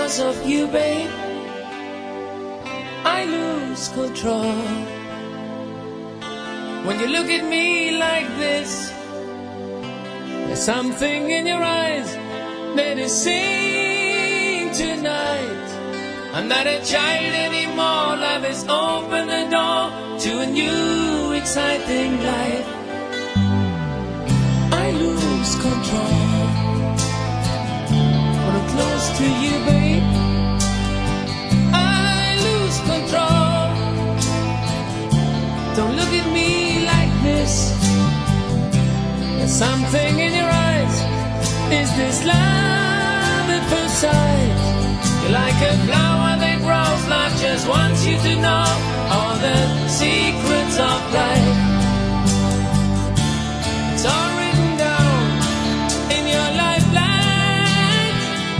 Because of you, babe, I lose control. When you look at me like this, there's something in your eyes that is saying tonight, I'm not a child anymore. Love has opened the door to a new exciting life. I lose control when I'm close to you, babe. I lose control. Don't look at me like this. There's something in your eyes. Is this love at first sight? You're like a flower that grows. Life just wants you to know all the secrets of life. It's all written down in your lifeline.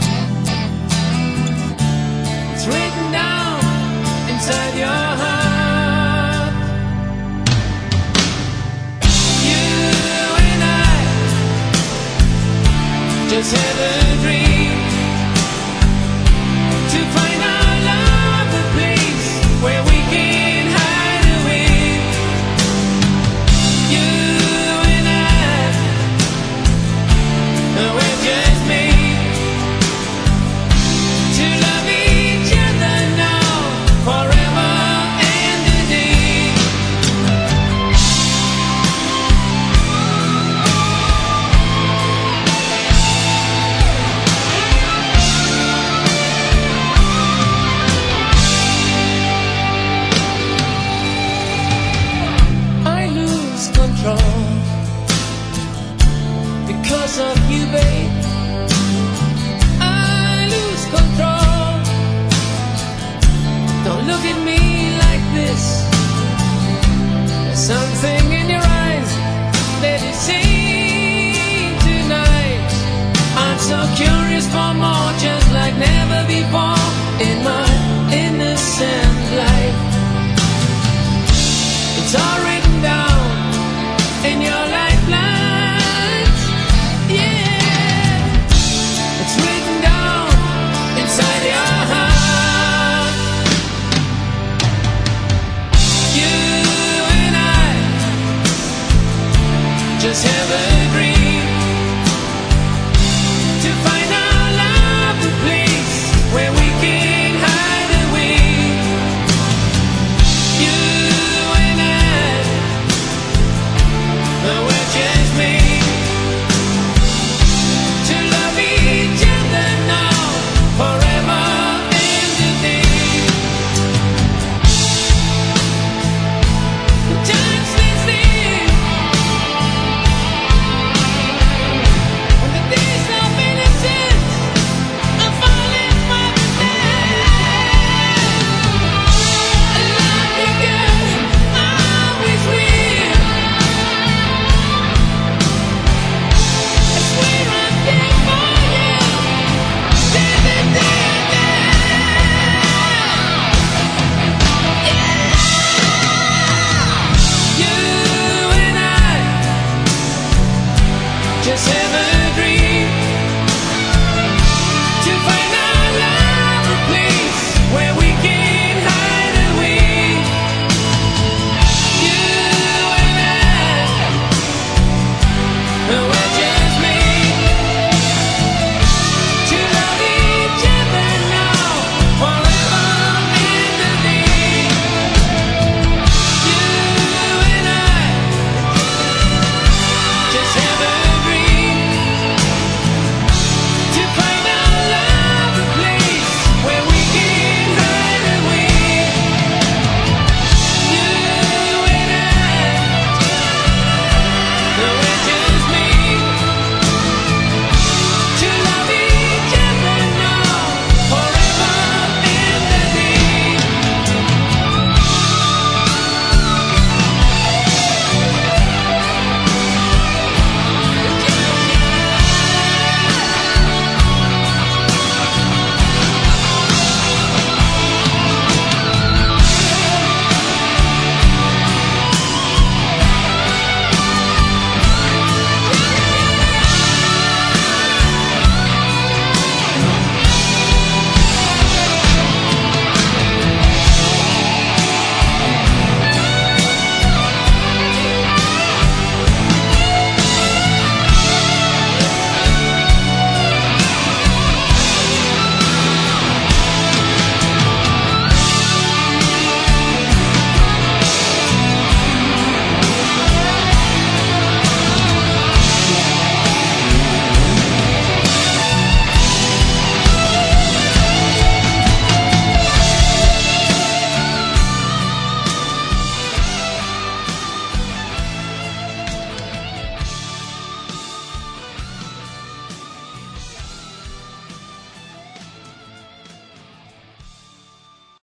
It's written down inside your heart. You and I just have a dream to find our love, a place where we can hide away. You and I, we're just made to love each other now, forever and a day. I lose control because of you, babe. I lose control. Don't look at me like this. There's something in your eyes that is saying tonight, I'm so curious for more, just like never before in my innocent life. It's all written down in your lifelines. Yeah, it's written down inside your heart. You and I just have a dream to find our love, a place where we can hide away. You and I, we're just made to love each other now, forever and a day. Time stands still when the days of innocence are falling from the night. I love you, girl, always will. I swear I'm there for you till the day I die. You and I just have